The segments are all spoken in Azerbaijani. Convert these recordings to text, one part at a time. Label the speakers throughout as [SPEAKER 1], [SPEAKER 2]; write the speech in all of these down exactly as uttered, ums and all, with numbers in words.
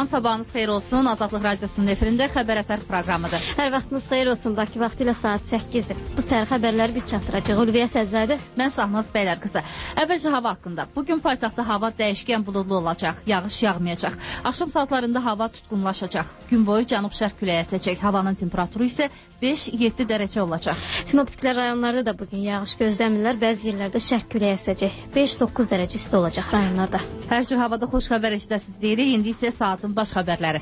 [SPEAKER 1] Salam, sabahınız xeyir olsun. Azadlıq Radiosunun efirində xəbər əsər proqramıdır.
[SPEAKER 2] Hər vaxtınız xeyir olsun. Bakı vaxtı ilə saat səkkizdir. Bu səhər xəbərləri biz çatdıracaq. Ulviyə Səzzadə.
[SPEAKER 1] Mən Şahnaz Bəylər qızı. Əvvəlcə hava haqqında. Bugün paytaxtda hava dəyişkən buludlu olacaq. Yağış yağmayacaq. Axşam saatlarında hava tutqunlaşacaq. Gün boyu cənub-şərq küləyi əsəcək. Havanın temperaturu isə beş yeddi dərəcə olacaq.
[SPEAKER 2] Sinoptiklər rayonlarda da bugün yağış gözləmirlər. Bəzi yerlərdə şərq küləyi əsəcək. beş doqquz dərəcə isti olacaq rayonlarda.
[SPEAKER 1] Hər cür havada xoş xəbər eşidəsiniz deyirik. İndi isə saatın baş xəbərləri.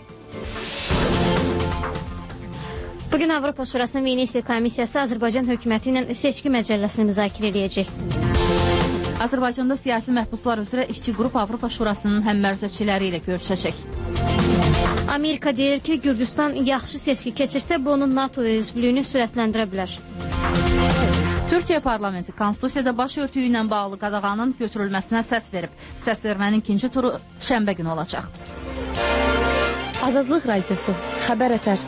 [SPEAKER 2] Bugün Avropa Şurasının Venesiya Komissiyası Azərbaycan hökuməti ilə seçki məcəlləsini müzakirə edəcək.
[SPEAKER 1] Azərbaycanda siyasi məhbuslar üzrə işçi qrup Avropa Şurasının həmmərzəçiləri ilə görüşəcək.
[SPEAKER 2] Amerika deyir ki, Gürcüstan yaxşı seçki keçirsə, bu onun NATO üzvlüyünü sürətləndirə bilər.
[SPEAKER 1] Türkiyə parlamenti konstitusiyada baş örtüyü ilə bağlı qadağanın götürülməsinə səs verib. Səs vermənin ikinci turu şənbə günü olacaq.
[SPEAKER 3] Azadlıq Radiosu, xəbər ətər.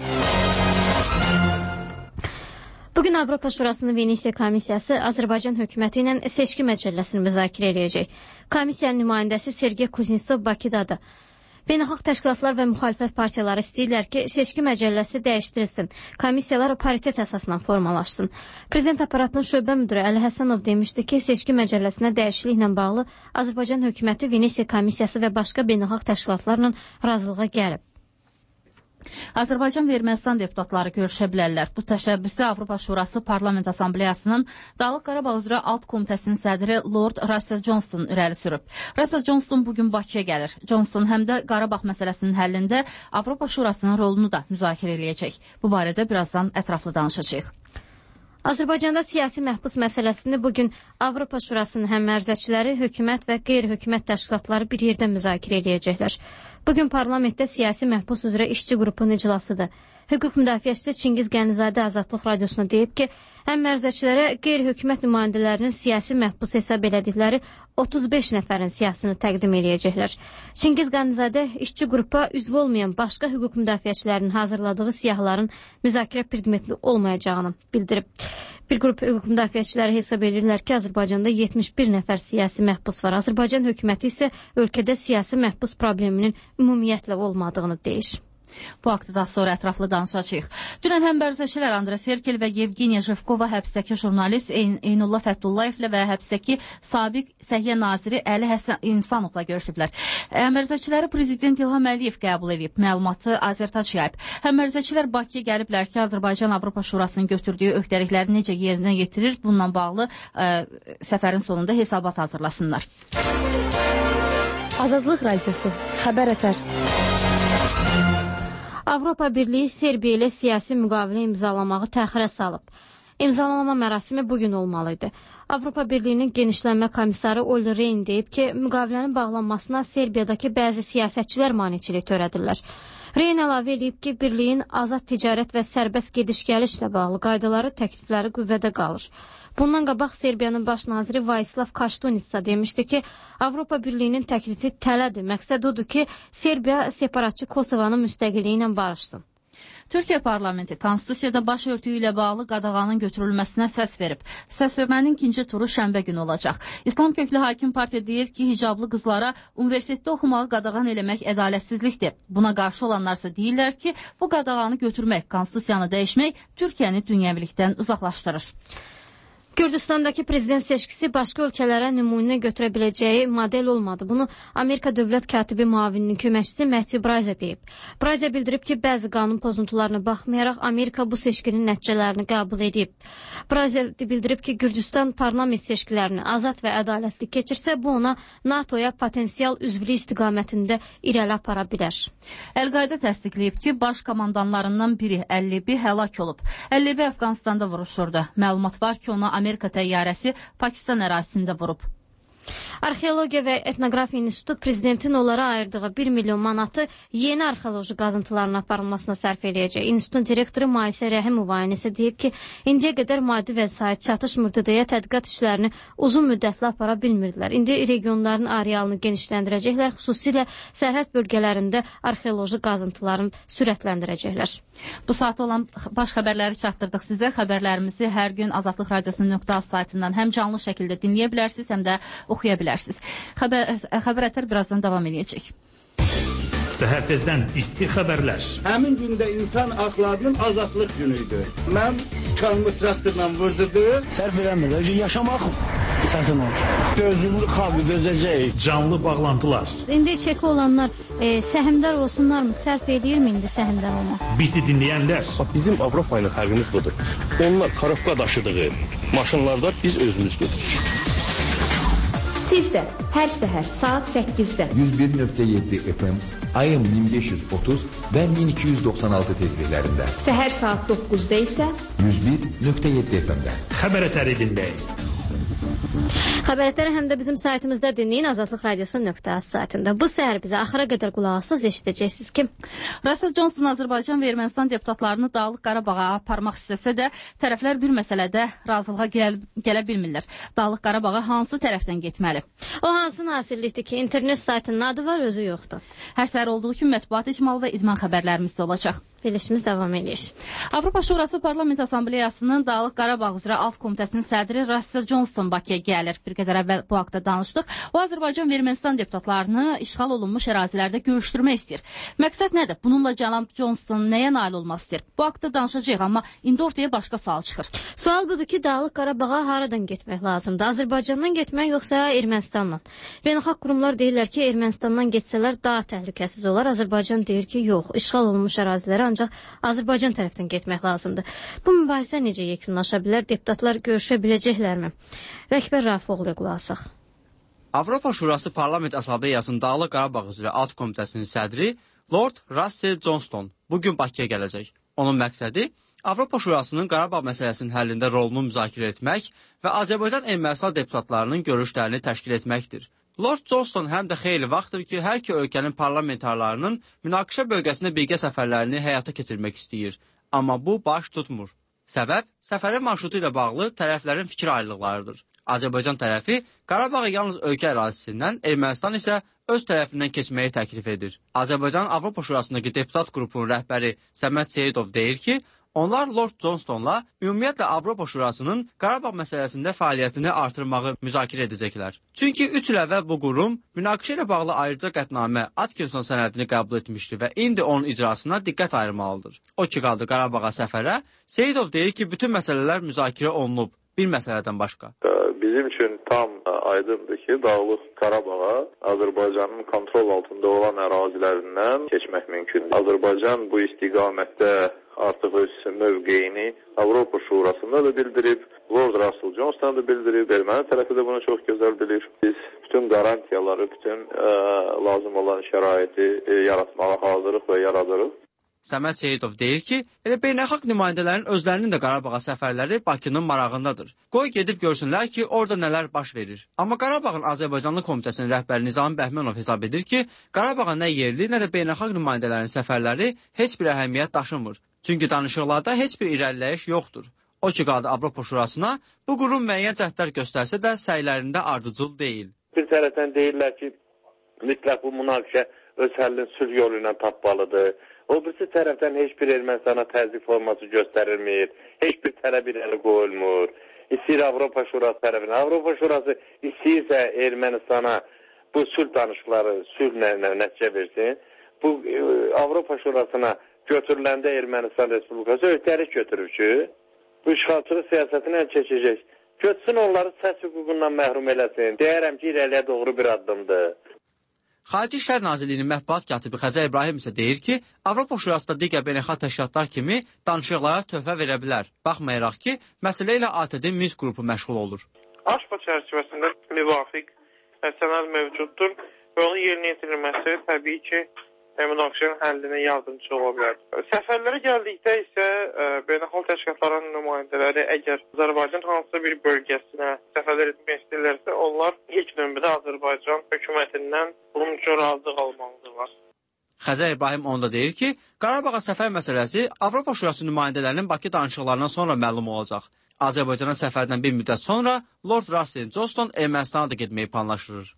[SPEAKER 2] Bugün Avropa Şurasının Venesiya Komissiyası Azərbaycan hökuməti ilə seçki məcəlləsini müzakirə edəcək. Komissiyanın nümayəndəsi Sergey Kuznetsov Bakıdadır. Beynəlxalq təşkilatlar və müxalifət partiyaları istəyirlər ki, seçki məcəlləsi dəyişdirilsin. Komissiyalar paritet əsasından formalaşsın. Prezident aparatının şöbə müdürü Əli Həsənov demişdi ki, seçki məcəlləsinə dəyişikliklə bağlı Azərbaycan hökuməti Venesiya Komissiyası və başqa beynəlxalq təşkilatlarla razılığa gəlib.
[SPEAKER 1] Azərbaycan və Ermənistan deputatları görüşə bilərlər. Bu təşəbbüsü Avropa Şurası Parlament Assambleyasının Dağlıq Qarabağ üzrə Alt Komitəsinin sədri Lord Russell Johnston irəli sürüb. Russell Johnston bugün Bakıya gəlir. Johnston həm də Qarabağ məsələsinin həllində Avropa Şurasının rolunu da müzakirə eləyəcək. Bu barədə birazdan ətraflı danışacağıq.
[SPEAKER 2] Azərbaycanda siyasi məhbus məsələsini bugün Avropa Şurasının həmmərzəçiləri, hökumət və qeyri-hökumət təşkilatları bir yerdə müzakirə edəcəklər. Bugün parlamentdə siyasi məhbus üzrə işçi qrupunun iclasıdır. Hüquq müdafiəçisi Çingiz Qənizadə Azadlıq Radiosuna deyib ki, həmmərzəçilərə qeyri-hökumət nümayəndələrinin siyasi məhbus hesab elədikləri otuz beş nəfərin siyasını təqdim eləyəcəklər. Çingiz Qənizadə işçi qrupa üzv olmayan başqa hüquq müdafiəçilərinin hazırladığı siyahıların müzakirə predmeti olmayacağını bildirib. Bir qrup hüquq müdafiəçiləri hesab edirlər ki, Azərbaycanda yetmiş bir nəfər siyasi məhbus var. Azərbaycan hökuməti isə ölkədə siyasi məhbus probleminin ümumiyyətlə olmadığını deyir.
[SPEAKER 1] Bu haqda daha sonra ətraflı danışacağıq. Dünən həmbərzəçilər Andres Herkel və Yevgeniya Jevkova həbsdəki jurnalist Eynullah Fətullayevlə və həbsdəki sabiq Səhiyyə naziri Əli Həsən İnsanovla görüşüblər. Həmbərzəçiləri Prezident İlham Əliyev qəbul edib. Məlumatı Azərtac yayıb. Həmbərzəçilər Bakıya gəliblər ki, Azərbaycan Avropa Şurasının götürdüyü öhdəlikləri necə yerinə yetirir, bununla bağlı ə, səfərin sonunda hesabat hazırlasınlar.
[SPEAKER 3] Azadlıq Radiosu, xəbər ətər.
[SPEAKER 2] Avropa Birliyi Serbiya ilə siyasi müqavilə imzalamağı təxirə salıb. İmzalama mərasimi bugün olmalıydı. Avropa Birliyinin genişlənmə komissarı Olli Rehn deyib ki, müqavilənin bağlanmasına Serbiyadakı bəzi siyasətçilər maneçilik törədirlər. Rehn əlavə edib ki, Birliyin azad ticarət və sərbəst gediş-gəlişlə bağlı qaydaları, təklifləri qüvvədə qalır. Bundan qabaq Serbiyanın baş naziri Vayislav Kaştunitsa demişdi ki, Avropa Birliyinin təklifi tələdir. Məqsəd odur ki, Serbiya separatçı Kosovanın müstəqilliyi ilə barışsın.
[SPEAKER 1] Türkiyə parlamenti konstitusiyada baş örtüyü ilə bağlı qadağanın götürülməsinə səs verib. Səs vermənin ikinci turu şənbə günü olacaq. İslam köklü hakim partiya deyir ki, hicablı qızlara universitetdə oxumağı qadağan eləmək ədalətsizlikdir. Buna qarşı olanlarsa deyirlər ki, bu qadağanı götürmək, konstitusiyanı dəyişmək Türkiyəni dünyəvilikdən uzaqlaşdırır.
[SPEAKER 2] Gürcüstandakı prezident seçkisi başqa ölkələrə nümunə götürə biləcəyi model olmadı. Bunu Amerika Dövlət Katibi müavininin köməkçisi Matthew Bryce deyib. Bryce bildirib ki, bəzi qanun pozuntularına baxmayaraq Amerika bu seçkinin nəticələrini qəbul edib. Bryce bildirib ki, Gürcüstan parlament seçkilərini azad və ədalətli keçirsə, bu ona NATOya potensial üzvlük istiqamətində irəli apara bilər.
[SPEAKER 1] Əl-Qayda təsdiqləyib ki, baş komandanlarından biri əlli bir həlak olub. əlli bir Əfqanistanda vuruşurdu. Məlumat var ki, ona Amerika təyyarəsi Pakistan ərazisində vurub.
[SPEAKER 2] Arxeologiya və Etnografiya İnstitutu prezidentin onlara ayırdığı bir milyon manatı yeni arxeoloji qazıntıların aparılmasına sərf eləyəcək. İnstitutun direktoru Maisə Rəhimova isə deyib ki, indiyə qədər maddi vəsait çatışmırdı deyə tədqiqat işlərini uzun müddətli apara bilmirdilər. İndi regionların arealını genişləndirəcəklər, xüsusilə sərhəd bölgələrində arxeoloji qazıntıların sürətləndirəcəklər.
[SPEAKER 1] Bu saat olan baş xəbərləri çatdırdıq sizə. Xəbərlərimizi hər gün Azadlıq Radiosunun nöqtə az saytından həm canlı şəkildə dinləyə bilərsiniz, həm də oxuya bilərsiniz. Xəbər, xəbər ətər birazdan davam edəcək.
[SPEAKER 4] Səhər tezdən isti xəbərlər.
[SPEAKER 5] Həmin gündə insan haqlarının azadlıq günüydü. Mən çalmı traktorla vurdurdu.
[SPEAKER 6] Sərf eləmir, yaşamaq çətin olur. Gözümlü xalqı dözəcək.
[SPEAKER 4] Canlı bağlantılar.
[SPEAKER 2] İndi çeki olanlar e, səhmdar olsunlar mı? Sərf edir mi indi səhmdar olmaq?
[SPEAKER 4] Bizi dinləyənlər.
[SPEAKER 7] Bizim Avropa ilə fərqimiz budur. Onlar karobka daşıdığı maşınlarda biz özümüz götürürük.
[SPEAKER 8] Siz də hər səhər saat səkkizdə
[SPEAKER 9] yüz bir nöqtə yeddi F M, A M min beş yüz otuz və min iki yüz doxsan altı tezliklərində.
[SPEAKER 8] Səhər saat doqquzda isə
[SPEAKER 9] yüz bir nöqtə yeddi F M-də.
[SPEAKER 4] Xəbər ətəri dinləyin.
[SPEAKER 2] Xəbərləri həm də bizim saytımızda dinləyin, azadlıq radiosu nöqtə az saytında. Bu səhər bizə axıra qədər qulaq asız eşidəcəksiniz ki,
[SPEAKER 1] Russell Johnson Azərbaycan və Ermənistan deputatlarını Dağlıq Qarabağa aparmaq istəsə də, tərəflər bir məsələdə razılığa gəl gələ bilmirlər. Dağlıq Qarabağa hansı tərəfdən getməli?
[SPEAKER 2] O hansı nazirlikdir ki, internet saytının adı var, özü yoxdur.
[SPEAKER 1] Hər səhər olduğu kimi mətbuat icmalı və idman xəbərlərimiz də olacaq.
[SPEAKER 2] Verilişimiz davam edir.
[SPEAKER 1] Avropa Şurası Parlament Assambleyasının Dağlıq Qarabağ üzrə alt komitəsinin sədri Russell Johnson Bakıya gəlir. Bir qədər əvvəl bu haqda danışdıq. O, Azərbaycan və Ermənistan deputatlarını işğal olunmuş ərazilərdə görüşdürmək istəyir. Məqsəd nədir? Bununla cənab Johnson nəyə nail olmaq istəyir? Bu haqda danışacağıq, amma indi ortaya başqa sual çıxır.
[SPEAKER 2] Sual budur ki, Dağlıq Qarabağa haradan getmək lazımdır? Azərbaycandan getmək yoxsa Ermənistandan? Beynəlxalq qurumlar deyirlər ki, Ermənistandan getsələr daha təhlükəsiz olar. Azərbaycan deyir ki, yox, işğal olunmuş ərazilərə ancaq Azərbaycan tərəfdən getmək lazımdır. Bu mübahisə necə yekunlaşa bilər? Deputatlar görüşə biləcəklərmi? Rəkbər Rafiqoğlu'ya qulaq asaq.
[SPEAKER 10] Avropa Şurası Parlament Assambleyasının Dağlıq Qarabağ üzrə alt komitəsinin sədri Lord Russell Johnston bugün Bakıya gələcək. Onun məqsədi Avropa Şurasının Qarabağ məsələsinin həllində rolunu müzakirə etmək və Azərbaycan Ermənistan deputatlarının görüşlərini təşkil etməkdir. Lord Johnston həm də xeyli vaxtdır ki, hər iki ölkənin parlamentarlarının münaqişə bölgəsində birgə səfərlərini həyata keçirmək istəyir. Amma bu baş tutmur. Səbəb, səfərin marşrutu ilə bağlı tərəflərin fikir ayrılıqlarıdır. Azərbaycan tərəfi Qarabağı yalnız ölkə ərazisindən, Ermənistan isə öz tərəfindən keçməyi təklif edir. Azərbaycan Avropa Şurasındakı deputat qrupunun rəhbəri Səməd Seyidov deyir ki, onlar Lord Johnstonla ümumiyyətlə Avropa Şurasının Qarabağ məsələsində fəaliyyətini artırmağı müzakirə edəcəklər. Çünki üç il əvvəl bu qurum münaqişə ilə bağlı ayrıca qətnamə Atkinson sənədini qəbul etmişdi və indi onun icrasına diqqət ayırmalıdır. O ki qaldı Qarabağa səfərə, Seyidov deyir ki, bütün məsələlər müzakirə olunub, bir məsələdən başqa.
[SPEAKER 11] Bizim üçün tam aydındır ki, Dağlıq Qarabağa Azərbaycanın kontrol altında olan ərazilərindən keçmək mümkündür. Azərbaycan bu istiqamətdə artıq öz mövqeyini Avropa Şurasında da bildirib, Lord Russell Johnston da bildirib, erməni tərəfi də bunu çox gözəl bilir. Biz bütün qarantiyaları, bütün ə, lazım olan şəraiti ə, yaratmağa hazırıq və yaradırıq.
[SPEAKER 10] Səməd Seyidov deyir ki, elə beynəlxalq nümayəndələrin özlərinin də Qarabağa səfərləri Bakının marağındadır. Qoy gedib görsünlər ki, orada nələr baş verir. Amma Qarabağın Azərbaycanlı Komitəsinin rəhbəri Nizami Bəhmənov hesab edir ki, Qarabağa nə yerli, nə də beynəlxalq nümayəndələrin səfərləri heç bir əhəmiyyət daşımır. Çünki danışıqlarda heç bir irəliləyiş yoxdur. O ki qaldı Avropa Şurasına, bu qurum müəyyən cəhdlər göstərsə də səylərində ardıcıl deyil.
[SPEAKER 12] Bir tərəfdən deyirlər ki, mütləq bu münaqişə öz həllini sülh yolu ilə tapmalıdır. O birisi tərəfdən heç bir Ermənistana təzyiq forması göstərilmir, heç bir tələb irəli qoyulmur. İstəyir Avropa Şurası tərəfindən. Avropa Şurası istəyirsə Ermənistana bu sülh danışıqları sülhlə nəticə versin. Bu Avropa Şurasına götürüləndə Ermənistan Respublikası öhdəlik götürür ki, bu işğalçılıq siyasətini əl çəkəcək. Götürsün onları səs hüququndan məhrum eləsin. Deyərəm ki, irəliyə doğru bir addımdır.
[SPEAKER 10] Xarici İşlər Nazirliyinin mətbuat katibi Xəzər İbrahim isə deyir ki, Avropa Şurasında digər beynəlxalq təşkilatlar kimi danışıqlara töhfə verə bilər. Baxmayaraq ki, məsələ ilə A T D Minsk qrupu məşğul olur.
[SPEAKER 13] AŞPA çərçivəsində müvafiq sənəd mövcuddur və onun yerinə yetirilməsi təbii ki, münaqişənin həllinə yardımcı ola bilər. Səfərlərə gəldikdə isə e, beynəlxalq təşkilatların nümayəndələri əgər Azərbaycan hansısa bir bölgəsinə səfərlər etmək istəyirlərsə, onlar ilk növbədə Azərbaycan hökumətindən bunun üçün razılıq almalıdırlar.
[SPEAKER 10] Xəzər İbrahim onda deyir ki, Qarabağa səfər məsələsi Avropa Şurası nümayəndələrinin Bakı danışıqlarından sonra məlum olacaq. Azərbaycana səfərdən bir müddət sonra Lord Russell Johnston Ermənistana da getməyi planlaşdırır.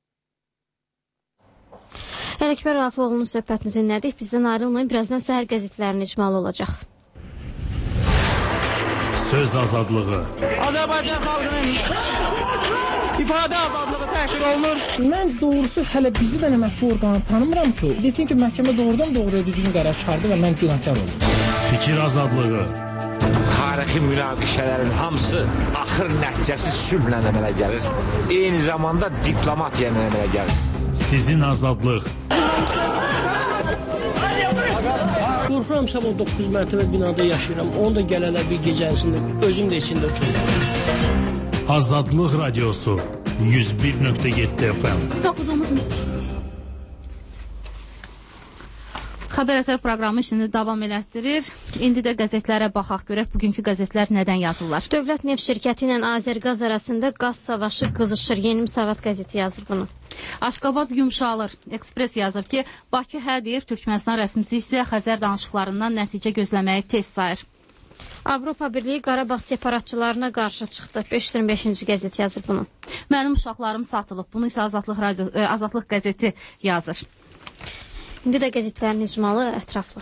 [SPEAKER 2] Ələkbər Rafiqoğlu'nun söhbətini dinlədik. Bizdən ayrılmayın. Birazdan səhər qəzetlərinin icmalı olacaq.
[SPEAKER 4] Söz azadlığı.
[SPEAKER 6] Azərbaycan xalqının ifadə azadlığı təhqir olunur.
[SPEAKER 14] Mən doğrusu hələ bizi də məhkəmə orqanı tanımıram ki, desin ki, məhkəmə doğrudan doğruya düzgün qərar çıxardı və mən günahkar oldum.
[SPEAKER 4] Fikir azadlığı.
[SPEAKER 15] Tarixi münaqişələrin hamısı axır nəticəsi sülhlə əmələ gəlir. Eyni zamanda diplomatiya ilə əmələ gəlir.
[SPEAKER 4] Sizin azadlıq.
[SPEAKER 6] Qorxuram sabah doqquz mərtəbə binada yaşayıram. Onu da gələlər bir gecəsində, özüm də içində oturuyorum.
[SPEAKER 4] Azadlıq radiosu yüz bir nöqtə yeddi F M.
[SPEAKER 1] Oxuduğumuz Xəbər Ətər proqramı işini davam elətdirir. İndi də qəzetlərə baxaq görək bugünkü qəzetlər nədən yazırlar.
[SPEAKER 2] Dövlət Neft şirkəti ilə Azərqaz arasında qaz savaşı qızışır. Yeni Müsavat qəzeti yazır bunu.
[SPEAKER 1] Aşqabad yumşalır. Ekspres yazır ki, Bakı hə deyir, Türkmənistan rəsmisi isə Xəzər danışıqlarından nəticə gözləməyi tez sayır.
[SPEAKER 2] Avropa Birliyi Qarabağ separatçılarına qarşı çıxdı. beş yüz iyirmi beşinci qəzet yazır bunu.
[SPEAKER 1] Mənim uşaqlarım satılıb. Bunu isə Azadlıq, radio, ə, Azadlıq qəzeti yazır.
[SPEAKER 2] İndi də qəzetlərin icmalı ətraflı.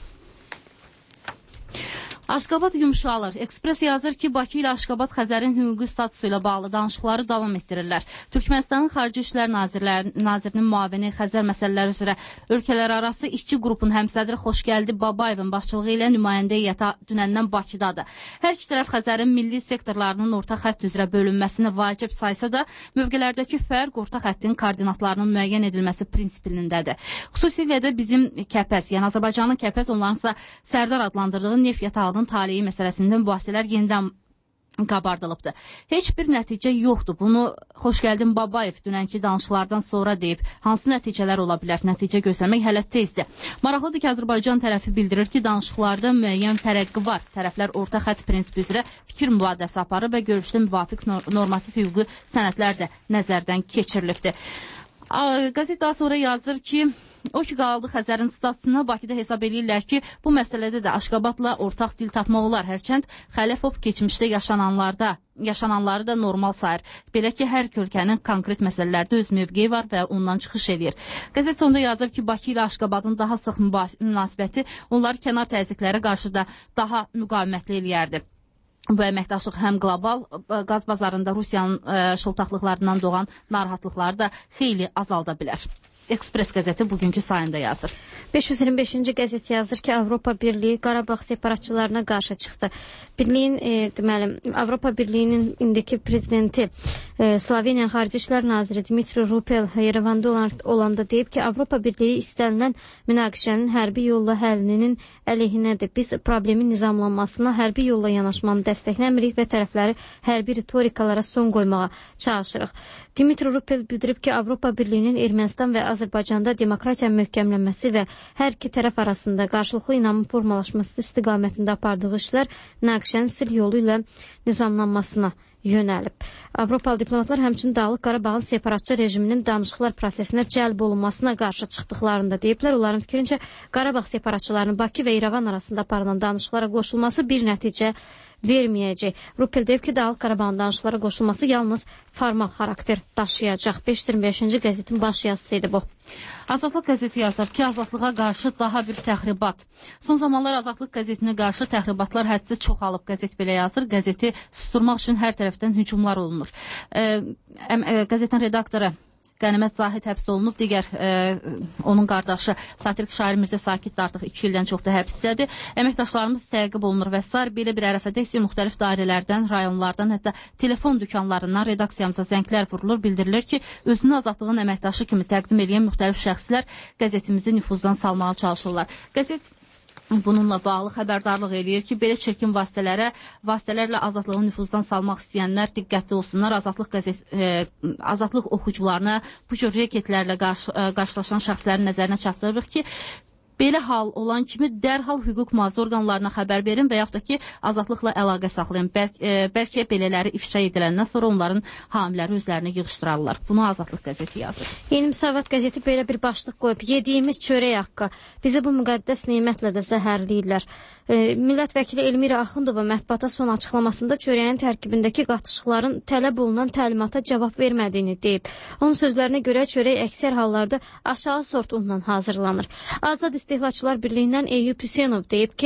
[SPEAKER 1] Aşqabad yumşalır. Ekspres yazır ki, Bakı ilə Aşqabad Xəzərin hüquqi statusu ilə bağlı danışıqları davam etdirirlər. Türkmənistanın Xarici İşlər Nazirinin müavini Xəzər məsələləri üzrə ölkələr arası işçi qrupun həmsədri Xoşgəldi Babayevin başçılığı ilə nümayəndə heyəti dünəndən Bakıdadır. Hər iki tərəf Xəzərin milli sektorlarının orta xətt üzrə bölünməsini vacib saysa da, mövqelərdəki fərq orta xəttin koordinatlarının müəyyən edilməsi prinsipindədir. Xüsusilə də bizim Kəpəz, yəni Azərbaycanın Kəpəz, onlarınsa Sərdar adlandırdığı neft yatağının taleyi məsələsində mübahisələr yenidən qabardılıbdır. Heç bir nəticə yoxdur. Bunu Xoşgəldin Babayev dünənki danışıqlardan sonra deyib. Hansı nəticələr ola bilər? Nəticə göstərmək hələ tezdir. Maraqlıdır ki, Azərbaycan tərəfi bildirir ki, danışıqlarda müəyyən tərəqqi var. Tərəflər orta xətt prinsipi üzrə fikir mübadiləsi aparır və görüşdə müvafiq normativ hüquqi sənədlər də nəzərdən keçirilibdir. Qəzet daha sonra yazır ki, o ki qaldı Xəzərin statusuna, Bakıda hesab edirlər ki, bu məsələdə də Aşqabadla ortaq dil tapmaq olar. Hərçənd Xələfov keçmişdə yaşananlarda, yaşananları da normal sayır. Belə ki, hər ölkənin konkret məsələlərdə öz mövqeyi var və ondan çıxış edir. Qəzet sonunda yazır ki, Bakı ilə Aşqabadın daha sıx münasibəti onları kənar təzyiqlərə qarşı da daha müqavimətli eləyərdi. Bu əməkdaşlıq həm qlobal qaz bazarında Rusiyanın ə, şıltaqlıqlarından doğan narahatlıqları da xeyli azalda bilər. Ekspres qəzeti bugünkü sayında yazır.
[SPEAKER 2] beş yüz iyirmi beşinci qəzet yazır ki, Avropa Birliyi Qarabağ separatçılarına qarşı çıxdı. Birliyin, e, deməli, Avropa Birliyinin indiki prezidenti e, Sloveniya Xarici İşlər Naziri Dmitri Rupel Yerevanda olanda deyib ki, Avropa Birliyi istənilən münaqişənin hərbi yolla həllinin əleyhinədir. Biz problemin nizamlanmasına hərbi yolla yanaşmanı dəstəkləmirik və tərəfləri hərbi ritorikalara son qoymağa çalışırıq. Dmitri Rupel bildirib ki, Avropa Birliyinin Ermənistan və Azərbaycanda demokratiya möhkəmlənməsi və hər iki tərəf arasında qarşılıqlı inamın formalaşması istiqamətində apardığı işlər münaqişənin sülh yolu ilə nizamlanmasına yönəlib. Avropalı diplomatlar həmçinin Dağlıq Qarabağın separatçı rejiminin danışıqlar prosesinə cəlb olunmasına qarşı çıxdıqlarında deyiblər. Onların fikrincə Qarabağ separatçılarının Bakı və İrəvan arasında aparılan danışıqlara qoşulması bir nəticə verməyəcək. Rupel deyib ki, Dağlıq Qarabağın danışıqlara qoşulması yalnız formal xarakter daşıyacaq. beş yüz iyirmi beşinci qəzetin baş yazısıydı bu.
[SPEAKER 1] Azadlıq qəzeti yazır ki, azadlığa qarşı daha bir təxribat. Son zamanlar Azadlıq qəzetinə qarşı təxribatlar hədsiz çoxalıb. Qəzet belə yazır. Qəzeti susturmaq üçün hər tərəfdən hücumlar olunur. E, e, qəzetin redaktoru Qənimət Zahid həbs olunub. Digər e, onun qardaşı satirik şair Mirzə Sakit də artıq iki ildən çoxda həbsdədir. Əməkdaşlarımız təqib olunur və s. Belə bir ərəfədə isə müxtəlif dairələrdən, rayonlardan, hətta telefon dükanlarından redaksiyamıza zənglər vurulur. Bildirilir ki, özünü azadlığın əməkdaşı kimi təqdim edən müxtəlif şəxslər qəzetimizi nüfuzdan salmağa çalışırlar. Qəzet bununla bağlı xəbərdarlıq eləyir ki, belə çirkin vasitələrə, vasitələrlə azadlığı nüfuzdan salmaq istəyənlər diqqətli olsunlar. Azadlıq qəzet, e, azadlıq oxucularına bu cür reketlərlə qarşı, e, qarşılaşan şəxslərin nəzərinə çatdırırıq ki, belə hal olan kimi dərhal hüquq mühafizə orqanlarına xəbər verin və yaxud da ki, azadlıqla əlaqə saxlayın. Bəlkə, e, bəlkə belələri ifşa ediləndən sonra onların hamiləri özlərini yığışdırarlar. Bunu Azadlıq qəzeti yazır.
[SPEAKER 2] Yeni Müsavat qəzeti belə bir başlıq qoyub. Yediyimiz çörək haqqı. Bizi bu müqəddəs nemətlə də zəhərləyirlər. E, millət vəkili Elmira Axundova mətbuata son açıqlamasında çörəyin tərkibindəki qatışıqların tələb olunan təlimata cavab vermədiyini deyib. Onun sözlərinə görə çörək əksər hallarda aşağı sort unla hazırlanır. Azad İstehlakçılar Birliyindən Eyyub Hüseynov deyib ki,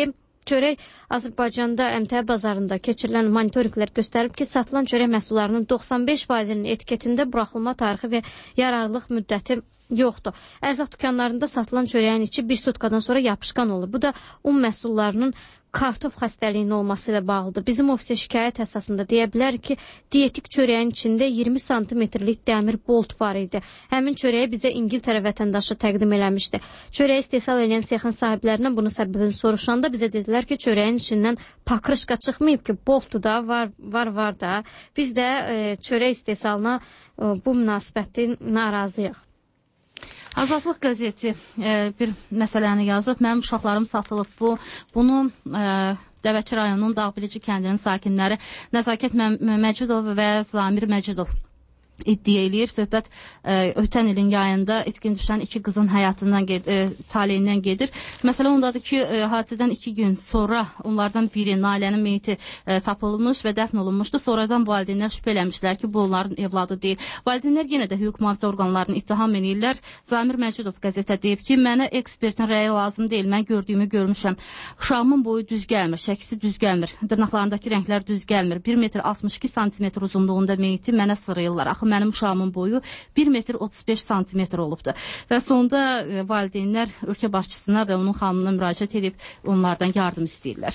[SPEAKER 2] Çörək Azərbaycanda əmtəə bazarında keçirilən monitorinqlər göstərib ki, satılan çörək məhsullarının doxsan beş faizinin etiketində buraxılma tarixi və yararlılıq müddəti yoxdur. Ərzaq dükanlarında satılan çörəyin içi bir sutkadan sonra yapışqan olur. Bu da un məhsullarının kartof xəstəliyinin olması ilə bağlıdır. Bizim ofisə şikayət əsasında deyə bilər ki, dietik çörəyin içində iyirmi santimetrlik dəmir bolt var idi. Həmin çörəyi bizə İngiltərə vətəndaşı təqdim eləmişdi. Çörəyi istehsal edən sexin sahiblərindən bunun səbəbini soruşanda bizə dedilər ki, çörəyin içindən pakrışqa çıxmayıb ki, boltdu da, var, var, var da. Biz də e, çörək istehsalına e, bu münasibətin narazıyıq.
[SPEAKER 1] Azadlıq qəzeti e, bir məsələni yazıb. Mənim uşaqlarım satılıb bu. Bunu e, Dəvəçi rayonunun Dağbilici kəndinin sakinləri Nəzakət Məcidov və Zamir Məcidov iddia eləyir. Söhbət e, ötən ilin yayında itkin düşən iki qızın həyatından ged e, taleyindən gedir. Məsələ ondadır ki, e, hadisədən iki gün sonra onlardan biri Nailənin meyiti e, tapılmış və dəfn olunmuşdu. Sonradan valideynlər şübhə eləmişlər ki, bu onların evladı deyil. Valideynlər yenə də hüquq mühafizə orqanlarını ittiham edirlər. Zamir Məcidov qəzetə deyib ki, mənə ekspertin rəyi lazım deyil. Mən gördüyümü görmüşəm. Uşağımın boyu düz gəlmir, şəkisi düz gəlmir. Dırnaqlarındakı rənglər düz gəlmir. bir metr altmış iki santimetr uzunluğunda meyiti mənə sırayırlar. Axı mənim uşağımın boyu bir metr otuz beş santimetr olubdur. Və sonda e, valideynlər ölkə başçısına və onun xanımına müraciət edib onlardan yardım istəyirlər.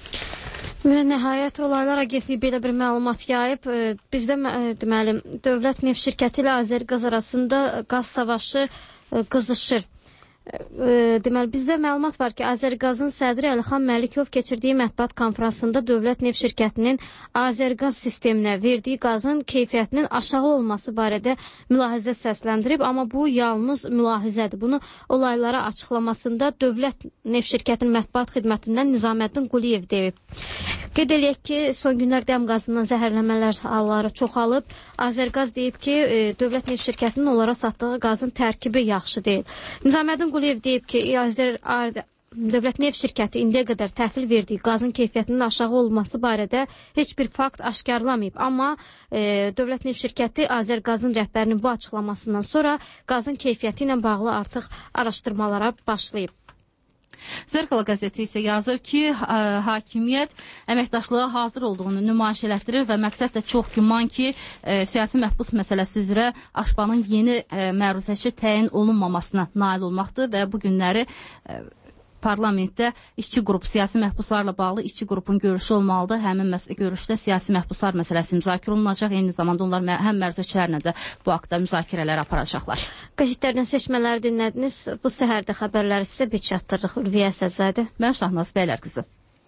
[SPEAKER 2] Və nəhayət Olaylar Agentliyi belə bir məlumat yayıb. E, bizdə e, deməli Dövlət Neft Şirkəti ilə Azərqaz arasında qaz savaşı e, qızışır. E, deməli bizdə məlumat var ki, Azərqazın sədri Əlixan Məlikov keçirdiyi mətbuat konfransında Dövlət Neft Şirkətinin Azərqaz sisteminə verdiyi qazın keyfiyyətinin aşağı olması barədə mülahizə səsləndirib, amma bu yalnız mülahizədir. Bunu olaylara açıqlamasında Dövlət Neft Şirkətinin mətbuat xidmətindən Nizaməddin Quliyev deyib. Qeyd eləyək ki, son günlər dəm qazından zəhərlənmələr halları çoxalıb. Azərqaz deyib ki, e, Dövlət Neft Şirkətinin onlara satdığı qazın tərkibi yaxşı deyil. Nizaməddin Quliyev deyib ki, Azər Dövlət Neft Şirkəti indiyə qədər təhvil verdiyi qazın keyfiyyətinin aşağı olması barədə heç bir fakt aşkarlamayıb. Amma e, Dövlət Neft Şirkəti Azərqazın rəhbərinin bu açıqlamasından sonra qazın keyfiyyəti ilə bağlı artıq araşdırmalara başlayıb.
[SPEAKER 1] Zərqala qəzeti isə yazır ki, ə, hakimiyyət əməkdaşlığa hazır olduğunu nümayiş elətdirir və məqsəd də çox güman ki, ə, siyasi məhbus məsələsi üzrə Aşbanın yeni ə, məruzəçi təyin olunmamasına nail olmaqdır və bu günləri ə, parlamentdə işçi qrup, siyasi məhbuslarla bağlı işçi qrupun görüşü olmalıdır. Həmin görüşdə siyasi məhbuslar məsələsi müzakirə olunacaq. Eyni zamanda onlar həm məruzəçilərlə də bu haqda müzakirələr aparacaqlar.
[SPEAKER 2] Qəzetlərdən seçmələri dinlədiniz. Bu səhərdə xəbərləri sizə bir çatdırırıq. Ülviyə Əsədzadə.
[SPEAKER 1] Mən Şahnaz Bəylər qızı.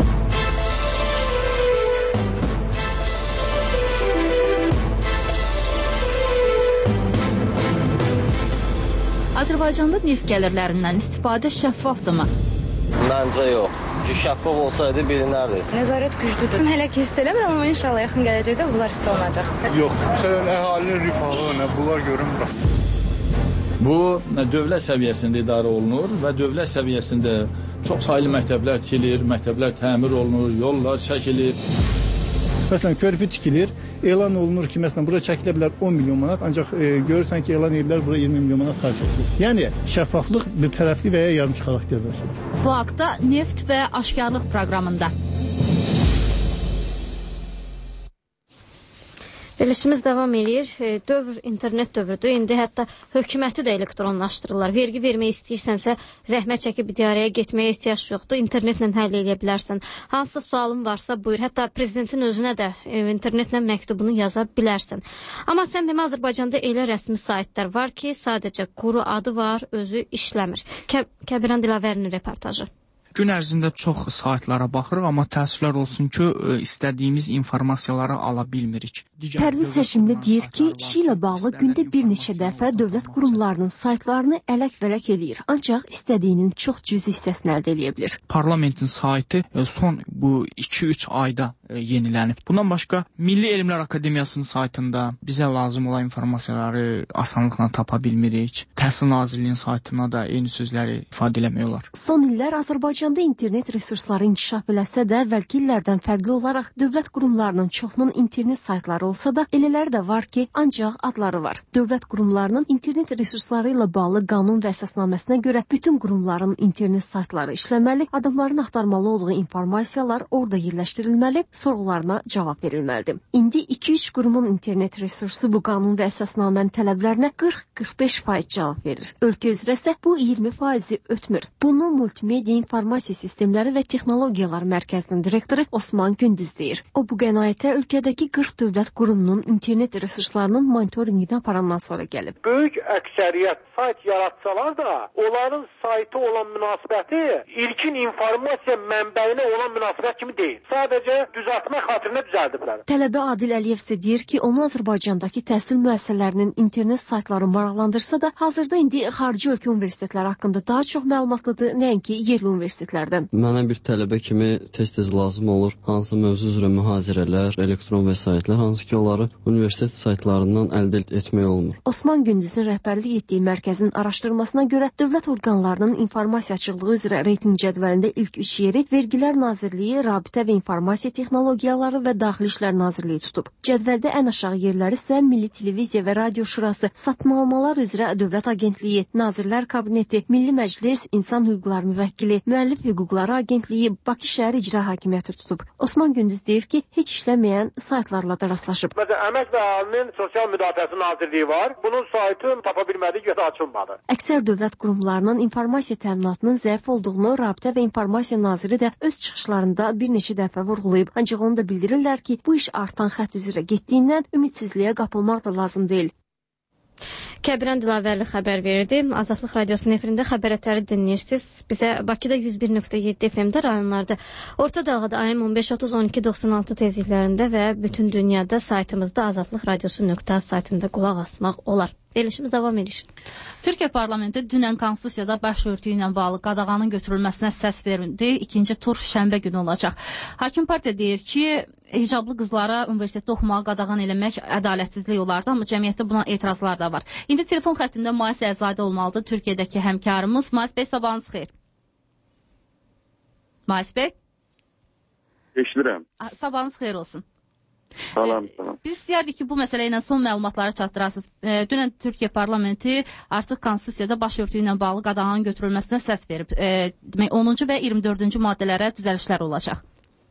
[SPEAKER 1] Azərbaycanda neft gəlirlərindən istifadə şəffafdırmı?
[SPEAKER 16] Məncə yox. Ki, şəffaf olsaydı bilinərdi.
[SPEAKER 17] Nəzarət güclüdür. Hələ ki hiss eləmirəm, amma inşallah yaxın gələcəkdə bunlar hiss olunacaq.
[SPEAKER 18] Yox, məsələn, əhalinin rifahı, bunlar görünmür.
[SPEAKER 19] Bu, dövlət səviyyəsində idarə olunur və dövlət səviyyəsində çox saylı məktəblər tikilir, məktəblər təmir olunur, yollar çəkilir.
[SPEAKER 18] Məsələn, körpü tikilir, elan olunur ki, məsələn, bura çəkilə bilər on milyon manat, ancaq e, görürsən ki, elan edirlər, bura iyirmi milyon manat xərc edilir. Yəni, şəffaflıq bir tərəfli və ya yarımçı xarakterdir.
[SPEAKER 1] Bu haqda Neft və Aşkarlıq proqramında.
[SPEAKER 2] Verilişimiz davam edir. Dövr internet dövrüdür. İndi hətta hökuməti də elektronlaşdırırlar. Vergi vermək istəyirsənsə, zəhmət çəkib idarəyə getməyə ehtiyac yoxdur. İnternetlə həll edə bilərsən. Hansısa sualın varsa buyur. Hətta prezidentin özünə də internetlə məktubunu yaza bilərsən. Amma sən demə, Azərbaycanda elə rəsmi saytlar var ki, sadəcə quru adı var, özü işləmir. Kə Kəbiran Dilavərinin reportajı.
[SPEAKER 20] Gün ərzində çox saytlara baxırıq, amma təəssüflər olsun ki, istədiyimiz informasiyaları ala bilmirik.
[SPEAKER 21] Pərviz Həşimli deyir ki, işi ilə bağlı gündə bir neçə dəfə dövlət qurumlarının saytlarını ələk-vələk eləyir, ancaq istədiyinin çox cüzi hissəsini əldə eləyə bilir.
[SPEAKER 20] Parlamentin saytı son bu iki üç ayda yenilənib. Bundan başqa, Milli Elmlər Akademiyasının saytında bizə lazım olan informasiyaları asanlıqla tapa bilmirik. Təhsil Nazirliyinin saytına da eyni sözləri ifadə eləmək olar.
[SPEAKER 21] Son illər Azərbaycan Azərbaycanda internet resursları inkişaf eləsə də, əvvəlki illərdən fərqli olaraq dövlət qurumlarının çoxunun internet saytları olsa da, elələri də var ki, ancaq adları var. Dövlət qurumlarının internet resursları ilə bağlı qanun və əsasnaməsinə görə bütün qurumların internet saytları işləməli, adamların axtarmalı olduğu informasiyalar orada yerləşdirilməli, sorğularına cavab verilməlidir. İndi iki üç qurumun internet resursu bu qanun və əsasnamənin tələblərinə qırx qırx beş faiz cavab verir. Ölkə üzrə isə bu iyirmi faizi ötmür. Bunu Multimedia İnformasiya Sistemləri və Texnologiyalar Mərkəzinin direktoru Osman Gündüz deyir. O bu qənaətə ölkədəki qırx dövlət qurumunun internet resurslarının monitorinqini aparandan sonra gəlib.
[SPEAKER 3] Böyük əksəriyyət sayt yaratsalar da, onların saytı olan münasibəti ilkin informasiya mənbəyinə olan münasibət kimi deyil. Sadəcə düzəltmə xatirinə düzəldiblər.
[SPEAKER 21] Tələbə Adil Əliyev isə deyir ki, onu Azərbaycandakı təhsil müəssisələrinin internet saytları maraqlandırsa da, hazırda indi xarici ölkə universitetləri haqqında daha çox məlumatlıdır, nəinki yerli universitetlərdən.
[SPEAKER 22] Mənə bir tələbə kimi tez-tez lazım olur hansı mövzu üzrə mühazirələr, elektron vəsaitlər, hansı ki, onları universitet saytlarından əldə etmək olmur.
[SPEAKER 21] Osman Gündüzün rəhbərlik etdiyi mərkəzin araşdırmasına görə dövlət orqanlarının informasiya açıqlığı üzrə reytinq cədvəlində ilk üç yeri Vergilər Nazirliyi, Rabitə və İnformasiya Texnologiyaları və Daxili İşlər Nazirliyi tutub. Cədvəldə ən aşağı yerləri isə Milli Televiziya və Radio Şurası, Satmalamalar üzrə Dövlət Agentliyi, Nazirlər Kabineti, Milli Məclis, İnsan Hüquqları Müvəkkili, Müəllif Hüquqları Agentliyi, Bakı Şəhər İcra Hakimiyyəti tutub. Osman Gündüz deyir ki, heç işləməyən saytlarla da rastlaşıb.
[SPEAKER 3] Məsələn, Əmək və Əhalinin Sosial Müdafiəsi Nazirliyi var. Bunun saytı tapa bilmədik ya da açılmadı.
[SPEAKER 21] Əksər dövlət qurumlarının informasiya təminatının zəif olduğunu Rabitə və İnformasiya Naziri də öz çıxışlarında bir neçə dəfə vurğulayıb. Ancaq onu da bildirirlər ki, bu iş artan xətt üzrə getdiyindən ümidsizliyə qapılmaq da lazım deyil.
[SPEAKER 2] Kəbirən Dilavərli xəbər verirdi. Azadlıq Radiosunun efirində xəbərətləri dinləyirsiniz. Bizə Bakıda yüz bir nöqtə yeddi F M-də rayonlarda, Orta Dağda A M on beş otuz on iki doxsan altı tezliklərində və bütün dünyada saytımızda azadlıq radiosu nöqtə az saytında qulaq asmaq olar. Verilişimiz davam edir.
[SPEAKER 1] Türkiyə parlamenti dünən konstitusiyada başörtüyü ilə bağlı qadağanın götürülməsinə səs verildi. İkinci tur şənbə günü olacaq. Hakim partiya deyir ki, hicablı qızlara universitetdə oxumağı qadağan eləmək ədalətsizlik olardı, amma cəmiyyətdə buna etirazlar da var. İndi telefon xəttində Mais Əzadə olmalıdır, Türkiyədəki həmkarımız. Mais bəy, sabahınız xeyir. Mais bəy?
[SPEAKER 23] Eşidirəm.
[SPEAKER 1] Sabahınız xeyir olsun.
[SPEAKER 23] Salam, salam.
[SPEAKER 1] Biz istəyərdik ki, bu məsələ ilə son məlumatları çatdırasınız. E, dünən Türkiyə parlamenti artıq konstitusiyada başörtüyü ilə bağlı qadağanın götürülməsinə səs verib. E, demək, onuncu və iyirmi dördüncü maddələrə düzəlişlər olacaq.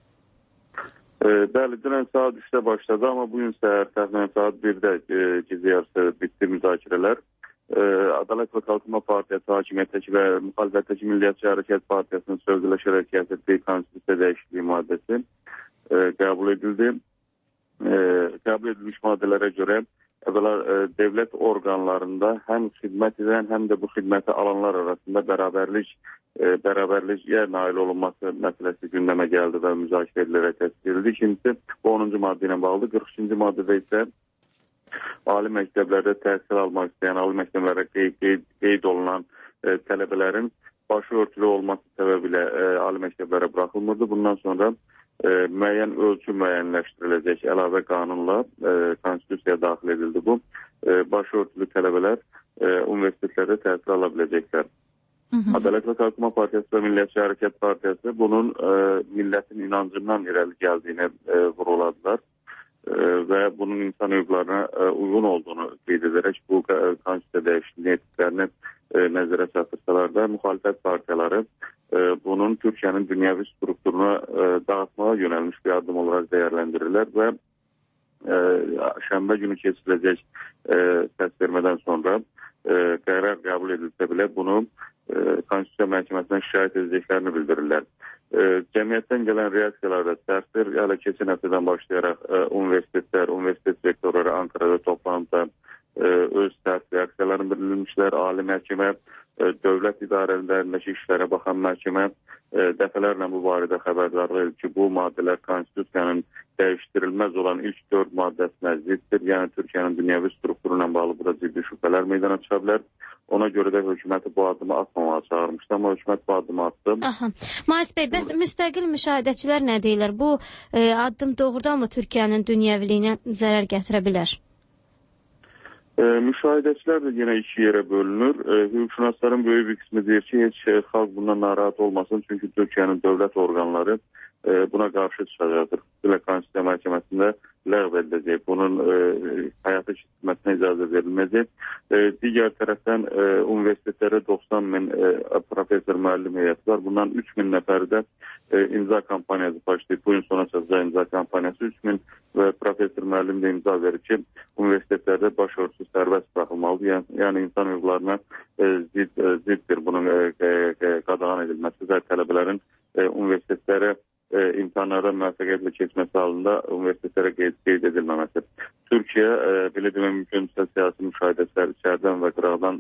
[SPEAKER 23] E, bəli, dünən saat üçdə başladı, amma bugün səhər təxminən saat birdə e, gecə yarısı bitdi müzakirələr. E, Ədalət və Qalxınma Partiyası hakimiyyətdəki və müxalifətdəki Milliyyətçi Hərəkət Partiyasının sözləşərək gətirdiyi konstitusiya dəyişikliyi maddəsi e, qəbul edildi. E, qəbul edilmiş maddələrə görə əvvəla e, dövlət orqanlarında həm xidmət edən, həm də bu xidməti alanlar arasında bərabərlik e, bərabərliyə nail olunması məsələsi gündəmə gəldi və müzakirə edilərək təsdiq edildi. İkincisi, bu onuncu maddə ilə bağlı. qırx üçüncü maddədə isə ali məktəblərdə təhsil almaq istəyən, ali məktəblərə qeyd, qeyd, qeyd olunan e, tələbələrin başı örtülü olması səbəbilə e, ali məktəblərə buraxılmırdı. Bundan sonra E, müəyyən ölçü müəyyənləşdiriləcək əlavə qanunla e, konstitusiyaya daxil edildi bu. E, başörtülü tələbələr e, universitetlərdə təhsil ala biləcəklər. Hı -hı. Ədalət və Qalxınma Partiyası və Milliyyətçi Hərəkət Partiyası bunun e, millətin inancından irəli gəldiyini e, vurğuladılar e, və bunun insan hüquqlarına e, uyğun olduğunu qeyd edərək bu e, konstitusiya dəyişikliyi etdiklərini e, nəzərə çatdırsalar da müxalifət partiyaları bunun Türkiyənin dünyəvi strukturuna e, dağıtmağa yönəlmiş bir adım olaraq dəyərləndirirlər və e, şənbə günü keçiriləcək e, səs vermədən sonra e, qərar qəbul edilsə belə bunu e, Konstitusiya Məhkəməsinə şikayət edəcəklərini bildirirlər. E, cəmiyyətdən gələn reaksiyalar da sərtdir. Hələ keçən həftədən başlayaraq e, universitetlər, universitet rektorları Ankara'da toplanıb da e, öz sərt reaksiyalarını bildirmişlər. Ali məhkəmə, dövlət idarələrindəki işlərə baxan məhkəmə e, dəfələrlə bu barədə xəbərdarlıq edib ki, bu maddələr konstitusiyanın dəyişdirilməz olan ilk dörd maddəsinə ziddir. Yəni Türkiyənin dünyəvi strukturu ilə bağlı burada ciddi şübhələr meydana çıxa bilər. Ona görə də hökuməti bu addımı atmamağa çağırmışdı, amma hökumət bu addımı atdı.
[SPEAKER 2] Aha. Mais bəy, bəs müstəqil müşahidəçilər nə deyirlər? Bu e, addım doğrudanmı Türkiyənin dünyəviliyinə zərər gətirə bilər?
[SPEAKER 23] E, müşahidəçilər də yenə iki yerə bölünür. E, hüquqşünasların böyük bir qismi deyir ki, heç e, xalq bundan narahat olmasın, çünki Türkiyənin dövlət orqanları e, buna qarşı çıxacaqdır. Belə Konstitusiya Məhkəməsində ləğv ediləcək, bunun e, həyata keçirilməsinə icazə verilməyəcək. E, digər tərəfdən e, universitetlərə doxsan min e, professor müəllim heyəti var. Bundan üç min nəfəri də e, imza kampaniyası başlayıb. Bu gün sona çatacaq imza kampaniyası. üç min və professor müəllim də imza verir ki, universitetlərdə başörtüsü sərbəst buraxılmalıdır. Yəni, yəni insan hüquqlarına e, zid, e, ziddir bunun e, e, qadağan edilməsi və tələbələrin e, universitetlərə e, imtahanlardan müvəffəqiyyətlə keçməsi halında universitetlərə qeyd, qeyd edilməməsi. Türkiyə, e, belə demək mümkünsə, siyasi müşahidəçilər içərdən və qıraqdan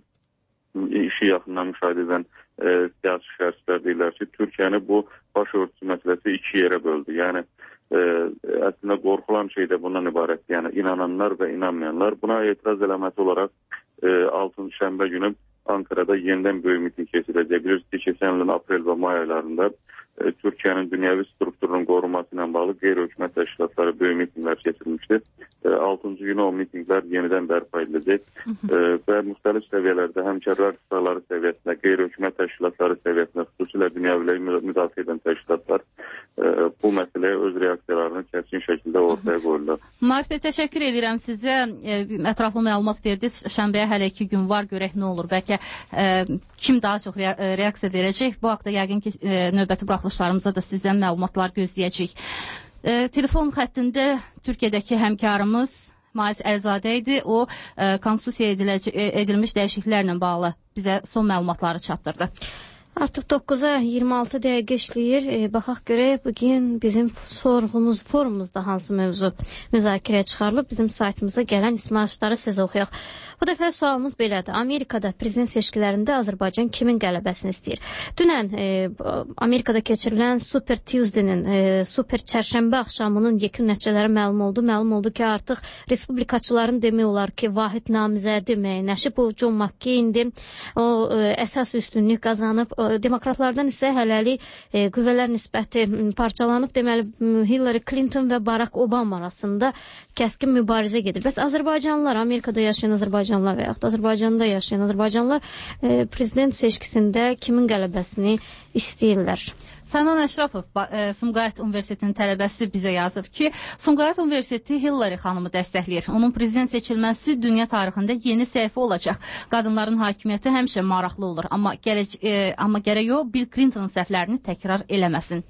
[SPEAKER 23] işi yaxından müşahidə edən e, siyasi şəxslər deyirlər ki, Türkiyəni bu başörtüsü məsələsi iki yerə böldü. Yəni, e, əslində qorxulan şey də bundan ibarətdir. Yəni, inananlar və inanmayanlar. Buna etiraz eləməsi olaraq e, altıncı şənbə günü Ankara'da yenidən böyük miting keçiriləcək. Bilirsiniz ki, keçən ilin aprel və may aylarında e, Türkiyənin dünyəvi strukturunun qorunması ilə bağlı qeyri-hökumət təşkilatları böyük mitinglər keçirilmişdi. E, altıncı günü o mitinglər yenidən bərpa ediləcək e, və müxtəlif səviyyələrdə həmkarlar qısaları səviyyəsində, qeyri-hökumət təşkilatları səviyyəsində, xüsusilə dünyəviləri müdafiə edən təşkilatlar e, bu məsələyə öz reaksiyalarını kəskin şəkildə ortaya qoyurlar.
[SPEAKER 1] Maris bəy, təşəkkür edirəm sizə. E, ətraflı məlumat verdiniz. Şənbəyə hələ iki gün var, görək nə olur. Bəlkə e, kim daha çox re reaksiya verəcək? Bu haqda yəqin ki, e, növbəti buraxılışlarımızda da sizdən məlumatlar gözləyəcək. E, telefon xəttində Türkiyədəki həmkarımız Maris Əlizadə idi. O, e, konstitusiyaya edilmiş dəyişikliklərlə bağlı bizə son məlumatları çatdırdı.
[SPEAKER 2] Artıq doqquza iyirmi altı dəqiqə işləyir. E, baxaq görək bugün bizim sorğumuz, forumumuzda hansı mövzu müzakirəyə çıxarılıb. Bizim saytımıza gələn ismarışları sizə oxuyaq. Bu dəfə sualımız belədir. Amerikada prezident seçkilərində Azərbaycan kimin qələbəsini istəyir? Dünən e, Amerikada keçirilən Super Tuesday-nin, e, Super Çərşənbə axşamının yekun nəticələri məlum oldu. Məlum oldu ki, artıq respublikaçıların demək olar ki, vahid namizədi müəyyənləşib. Bu John McCain-dir. O e, əsas üstünlük qazanıb. Demokratlardan isə hələlik e, qüvvələr nisbəti parçalanıb. Deməli, Hillary Clinton və Barack Obama arasında kəskin mübarizə gedir. Bəs Azərbaycanlılar, Amerikada yaşayan Azərbaycanlılar və yaxud Azərbaycanda yaşayan Azərbaycanlılar e, prezident seçkisində kimin qələbəsini istəyirlər?
[SPEAKER 1] Sənan Əşrafov, Sumqayıt Universitetinin tələbəsi bizə yazır ki, Sumqayıt Universiteti Hillary xanımı dəstəkləyir. Onun prezident seçilməsi dünya tarixində yeni səhifə olacaq. Qadınların hakimiyyəti həmişə maraqlı olur. Amma, gələk, e, amma gərək o Bill Clinton'ın səhvlərini təkrar eləməsin.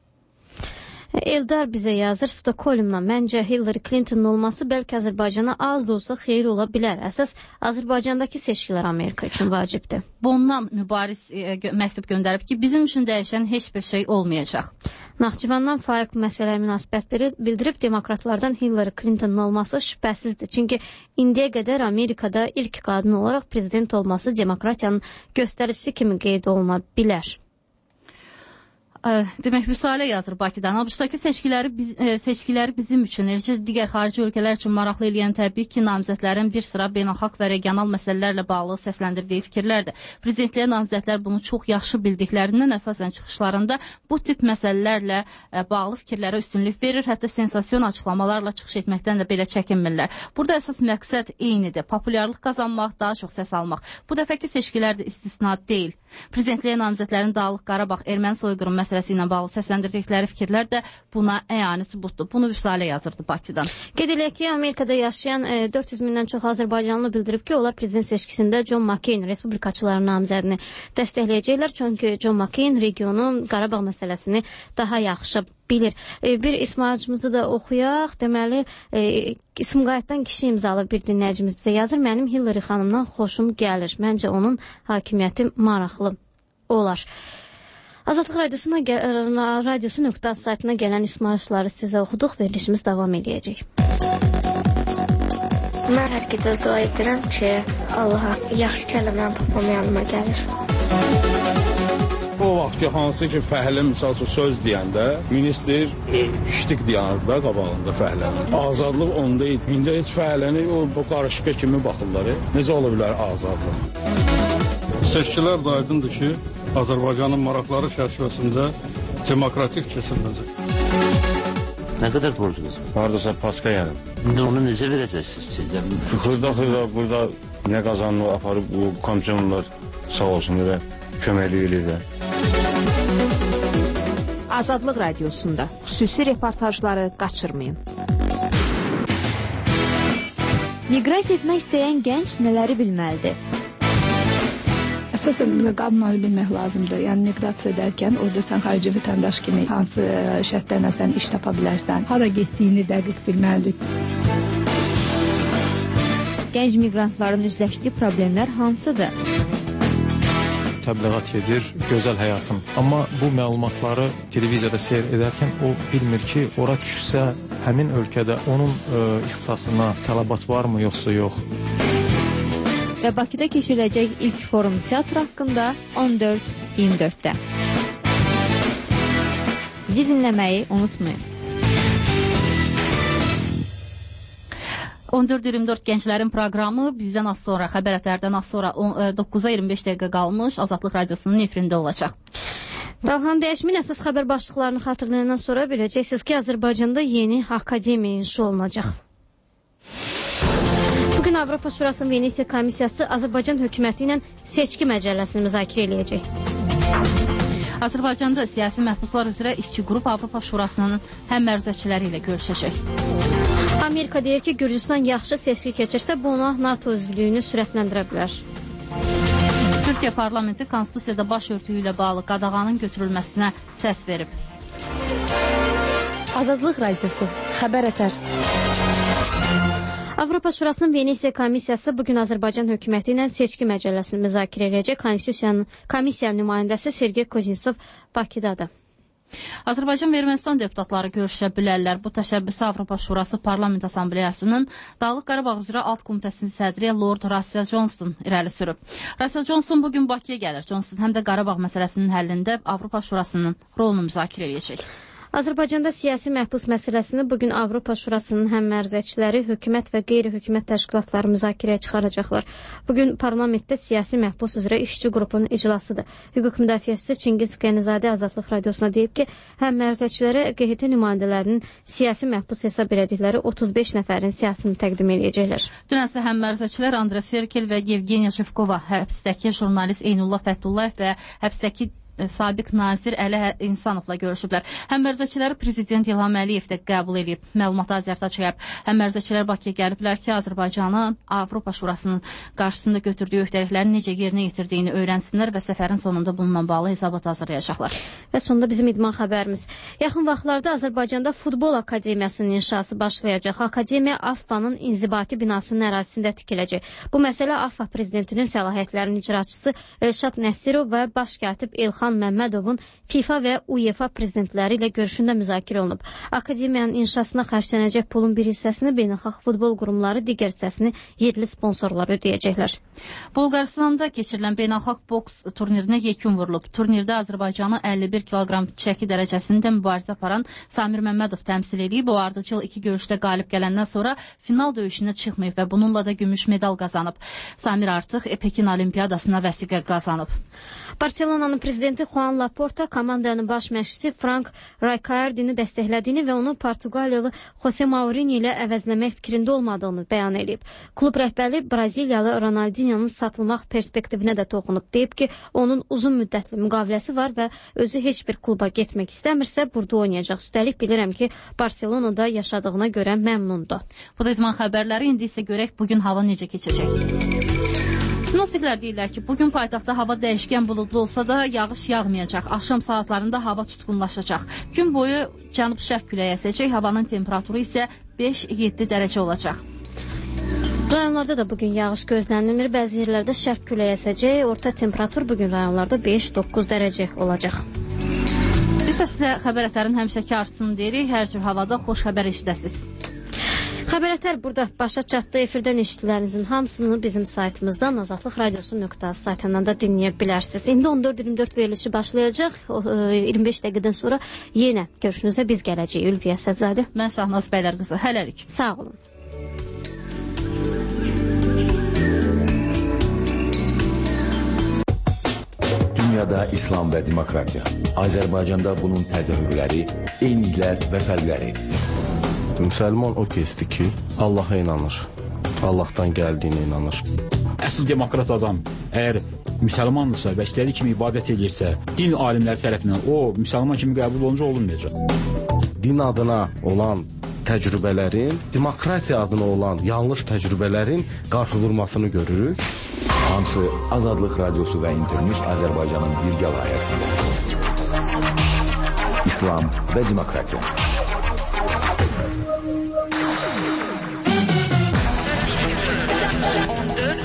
[SPEAKER 2] Eldar bizə yazır, Stockholmdan məncə Hillary Clinton'ın olması bəlkə Azərbaycana az da olsa xeyir ola bilər. Əsas Azərbaycandakı seçkilər Amerika üçün vacibdir.
[SPEAKER 1] Bundan mübariz e, gö məktub göndərib ki, bizim üçün dəyişən heç bir şey olmayacaq.
[SPEAKER 2] Naxçıvandan Faiq məsələyə münasibət bildirib, demokratlardan Hillary Clinton'ın olması şübhəsizdir. Çünki indiyə qədər Amerikada ilk qadın olaraq prezident olması demokratiyanın göstəricisi kimi qeyd oluna bilər.
[SPEAKER 1] Demək, Vüsalə yazır Bakıdan. ABŞ-dakı seçkiləri, biz, e, seçkiləri bizim üçün, eləcə digər xarici ölkələr üçün maraqlı eləyən təbii ki, namizədlərin bir sıra beynəlxalq və regional məsələlərlə bağlı səsləndirdiyi fikirlərdir. Prezidentliyə namizədlər bunu çox yaxşı bildiklərindən əsasən çıxışlarında bu tip məsələlərlə e, bağlı fikirlərə üstünlük verir, hətta sensasiyon açıqlamalarla çıxış etməkdən də belə çəkinmirlər. Burada əsas məqsəd eynidir, populyarlıq qazanmaq, daha çox səs almaq. Bu dəfəki seçkilər də istisna deyil. Prezidentliyə namizədlərin Dağlıq Qarabağ, erməni soyqırım məsələsi ilə bağlı səsləndirdikləri fikirlər də buna əyani sübutdur. Bunu Vüsalə yazırdı Bakıdan.
[SPEAKER 2] Qeyd eləyək ki, Amerikada yaşayan e, dörd yüz mindən çox azərbaycanlı bildirib ki, onlar prezident seçkisində John McCain respublikaçıların namizədini dəstəkləyəcəklər. Çünki John McCain regionun Qarabağ məsələsini daha yaxşı bilir. E, bir ismarıcımızı da oxuyaq. Deməli, e, Sumqayıtdan kişi imzalı bir dinləyicimiz bizə yazır. Mənim Hillary xanımdan xoşum gəlir. Məncə onun hakimiyyəti maraqlı olar. Azadlıq Radiosu'na radiosu nöqtə saytına gələn ismarışları sizə oxuduq. Verilişimiz davam edəcək.
[SPEAKER 5] Mən hər gecə dua edirəm ki, Allaha yaxşı kəlmələr papam yanıma gəlir.
[SPEAKER 7] O vaxt ki, hansı ki, fəhlə misal üçün söz deyəndə, minister iştik dayanır da qabağında fəhlənin. Azadlıq onda idi. İndi heç fəhləni o, o qarışıqa kimi baxırlar. Necə ola bilər azadlıq?
[SPEAKER 8] Seçkilər də aydındır ki, Azərbaycanın maraqları çərçivəsində demokratik keçiriləcək.
[SPEAKER 9] Nə qədər borcunuz var?
[SPEAKER 7] Hardasa paska yarım.
[SPEAKER 9] İndi onu necə verəcəksiniz ki?
[SPEAKER 7] Xırda xırda burada nə qazanını aparıb bu komissiyonlar sağ olsunlar köməklik edirlər.
[SPEAKER 11] Azadlıq Radiosunda xüsusi reportajları qaçırmayın.
[SPEAKER 12] Miqrasiya etmək istəyən gənc nələri bilməlidir?
[SPEAKER 24] Əsasən qanunu bilmək lazımdır. Yəni miqrasiya edərkən orada sən xarici vətəndaş kimi hansı şərtlərlə sən iş tapa bilərsən, hara getdiyini dəqiq bilməlidir.
[SPEAKER 12] Gənc miqrantların üzləşdiyi problemlər hansıdır?
[SPEAKER 25] Təbliğat edir, gözəl həyatım. Amma bu məlumatları televiziyada seyr edərkən o bilmir ki, ora düşsə həmin ölkədə onun ə, ixtisasına tələbat varmı, yoxsa yox.
[SPEAKER 12] Və Bakıda keçiriləcək ilk forum teatr haqqında on dörd iyirmi dörddə. Bizi dinləməyi unutmayın.
[SPEAKER 1] on dörd iyirmi dörd gənclərin proqramı bizdən az sonra, xəbər ətərdən az sonra doqquza iyirmi beş dəqiqə qalmış Azadlıq Radiosunun efirində olacaq.
[SPEAKER 2] Dalğan dəyişmin əsas xəbər başlıqlarını xatırlayandan sonra biləcəksiniz ki, Azərbaycanda yeni akademiya inşa olunacaq. Bugün Avropa Şurasının Venesiya Komissiyası Azərbaycan hökuməti ilə seçki məcəlləsini müzakirə eləyəcək.
[SPEAKER 1] Azərbaycanda siyasi məhbuslar üzrə işçi qrup Avropa Şurasının həmmərzəçiləri ilə görüşəcək.
[SPEAKER 2] Amerika deyir ki, Gürcüstan yaxşı seçki keçirsə, bu ona NATO üzvlüyünü sürətləndirə bilər.
[SPEAKER 1] Türkiyə parlamenti konstitusiyada baş örtüyü ilə bağlı qadağanın götürülməsinə səs verib.
[SPEAKER 12] Azadlıq Radiosu, xəbər ətər.
[SPEAKER 2] Avropa Şurasının Venesiya Komissiyası bugün Azərbaycan hökuməti ilə seçki məcəlləsini müzakirə edəcək. Komissiyanın nümayəndəsi Sergey Kozinsov Bakıdadır.
[SPEAKER 1] Azərbaycan və Ermənistan deputatları görüşə bilərlər. Bu təşəbbüsü Avropa Şurası Parlament Assambleyasının Dağlıq Qarabağ üzrə alt komitəsinin sədri Lord Russell Johnston irəli sürüb. Russell Johnston bugün Bakıya gəlir. Johnston həm də Qarabağ məsələsinin həllində Avropa Şurasının rolunu müzakirə edəcək.
[SPEAKER 2] Azərbaycanda siyasi məhbus məsələsini bugün Avropa Şurasının həmmərzəçiləri, hökumət və qeyri-hökumət təşkilatları müzakirəyə çıxaracaqlar. Bugün parlamentdə siyasi məhbus üzrə işçi qrupunun iclasıdır. Hüquq müdafiəçisi Çingiz Qənizadə Azadlıq Radiosuna deyib ki, həmmərzəçilərə Q H T nümayəndələrinin siyasi məhbus hesab elədikləri otuz beş nəfərin siyasını təqdim edəcəklər.
[SPEAKER 1] Dünənsə həmmərzəçilər Andres Ferkel və Yevgeniya Jivkova, həbsdəki jurnalist Eynullah Fəthullayev və həbsdəki sabiq nazir Əli İnsanovla görüşüblər. Həmmərzəçiləri Prezident İlham Əliyev də qəbul edib. Məlumatı Azərtaç yayıb. Həmmərzəçilər Bakıya gəliblər ki, Azərbaycanın Avropa Şurasının qarşısında götürdüyü öhdəliklərini necə yerinə yetirdiyini öyrənsinlər və səfərin sonunda bununla bağlı hesabat hazırlayacaqlar.
[SPEAKER 2] Və sonunda bizim idman xəbərimiz. Yaxın vaxtlarda Azərbaycanda Futbol Akademiyasının inşası başlayacaq. Akademiya AFFA-nın inzibati binasının ərazisində tikiləcək. Bu məsələ AFFA prezidentinin səlahiyyətlərinin icraçısı Elşad Nəsirov və baş katib İlxan Məmmədovun FIFA və UEFA prezidentləri ilə görüşündə müzakirə olunub. Akademiyanın inşasına xərclənəcək pulun bir hissəsini beynəlxalq futbol qurumları, digər hissəsini yerli sponsorlar ödəyəcəklər.
[SPEAKER 1] Bolqarıstanda keçirilən beynəlxalq boks turnirinə yekun vurulub. Turnirdə Azərbaycanı əlli bir kiloqram çəki dərəcəsində mübarizə aparan Samir Məmmədov təmsil edib. O ardıcıl iki görüşdə qalib gələndən sonra final döyüşünə çıxmayıb və bununla da gümüş medal qazanıb. Samir artıq Pekin Olimpiyadasına vəsiqə qazanıb.
[SPEAKER 2] Barselonanın prezidenti Juan Laporta komandanın baş məşqçisi Frank Rijkaardini dəstəklədiyini və onu Portuqaliyalı Jose Mourinho ilə əvəzləmək fikrində olmadığını bəyan edib. Klub rəhbəri Braziliyalı Ronaldinho'nun satılmaq perspektivinə də toxunub. Deyib ki, onun uzun müddətli müqaviləsi var və özü heç bir kluba getmək istəmirsə, burada oynayacaq. Üstəlik bilirəm ki, Barcelonada yaşadığına görə məmnundur.
[SPEAKER 1] Bu da idman xəbərləri. İndi isə görək bugün hava necə keçəcək. Sinoptiklər deyirlər ki, bugün paytaxtda hava dəyişkən buludlu olsa da yağış yağmayacaq. Axşam saatlarında hava tutqunlaşacaq. Gün boyu cənub-şərq küləyi əsəcək. Havanın temperaturu isə beş yeddi dərəcə olacaq.
[SPEAKER 2] Rayonlarda da bugün yağış gözlənilmir. Bəzi yerlərdə şərq küləyi əsəcək. Orta temperatur bugün rayonlarda beş doqquz dərəcə olacaq.
[SPEAKER 1] Biz sizə xəbər ətərin həmişəki arzusunu deyirik. Hər cür havada xoş xəbər eşidəsiniz.
[SPEAKER 2] Xəbər ətər burada başa çatdı. Efirdən eşitdilərinizin hamısını bizim saytımızdan azadlıq radiosu nöqtə az saytından da dinləyə bilərsiniz. İndi on dörd iyirmi dörd verilişi başlayacaq. iyirmi beş dəqiqədən sonra yenə görüşünüzə biz gələcəyik. Ülviyə Səzadə.
[SPEAKER 1] Mən Şahnaz Bəylər qızı. Hələlik.
[SPEAKER 2] Sağ olun.
[SPEAKER 6] Dünyada İslam və demokratiya. Azərbaycanda bunun təzahürləri, eyniliklər və fərqləri.
[SPEAKER 10] Müsəlman o kəsdir ki, Allaha inanır. Allahdan gəldiyinə inanır.
[SPEAKER 13] Əsl demokrat adam əgər müsəlmandırsa və istədiyi kimi ibadət edirsə, din alimləri tərəfindən o müsəlman kimi qəbul olunca olunmayacaq.
[SPEAKER 10] Din adına olan təcrübələrin, demokratiya adına olan yanlış təcrübələrin qarşıdurmasını görürük.
[SPEAKER 6] Hamısı Azadlıq Radiosu və Internews Azərbaycanın birgə layihəsində. İslam və demokratiya.